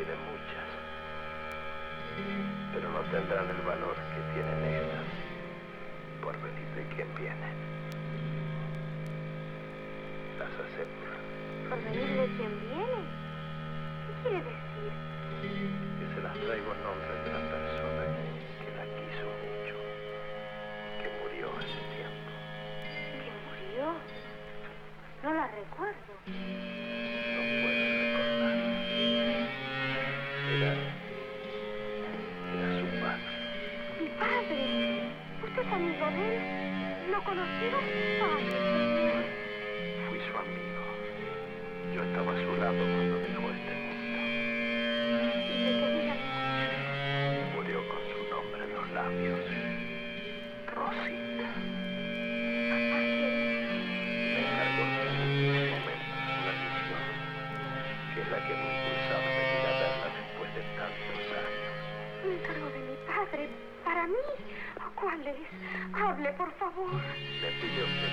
tiene muchas, pero no tendrán el valor que tienen estas, por venir de quien vienen. Las acepto. ¿Por venir de quien viene? ¿Qué quiere decir? Que se las traigo en nombre de una persona que la quiso mucho, que murió hace tiempo. ¿Que murió? No la recuerdo. No puedo recordar. Era su padre. ¿Mi padre? ¿Usted es amigo de él? ¿Lo conoció? Ay, señor. Fui su amigo. Yo estaba a su lado cuando dejó este mundo. ¿Y le quería? Murió con su nombre en los labios. Rosita. Papá querido. Me encargó en muchos momentos una misión, que es la que me impulsaba a venir a verla después de tantos años. Un encargo de mi padre. ¿Para mí? ¿Cuál es? Hable, por favor. Me pidió que